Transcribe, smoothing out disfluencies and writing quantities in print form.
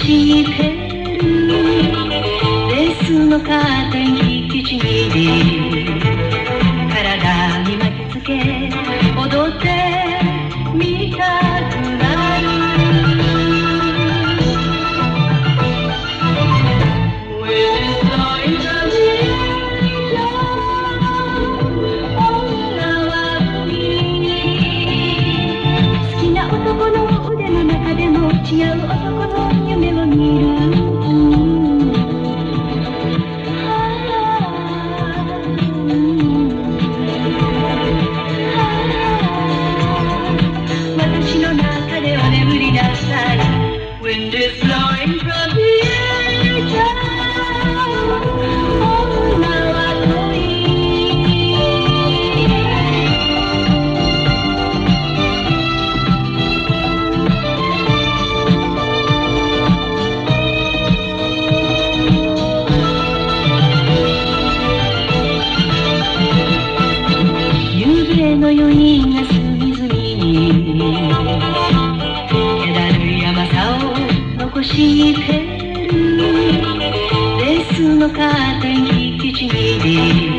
してるレースのカーテン引きちぎり体に巻きつけ踊ってみたくなる When it's all in the window 女は好きな男の腕の中でも違う男の夢を見る私の中では眠りなさい Wind is blowing from the edge 女は恋の余韻が隅々に気だるい甘さを残してるレースのカーテン引きちぎり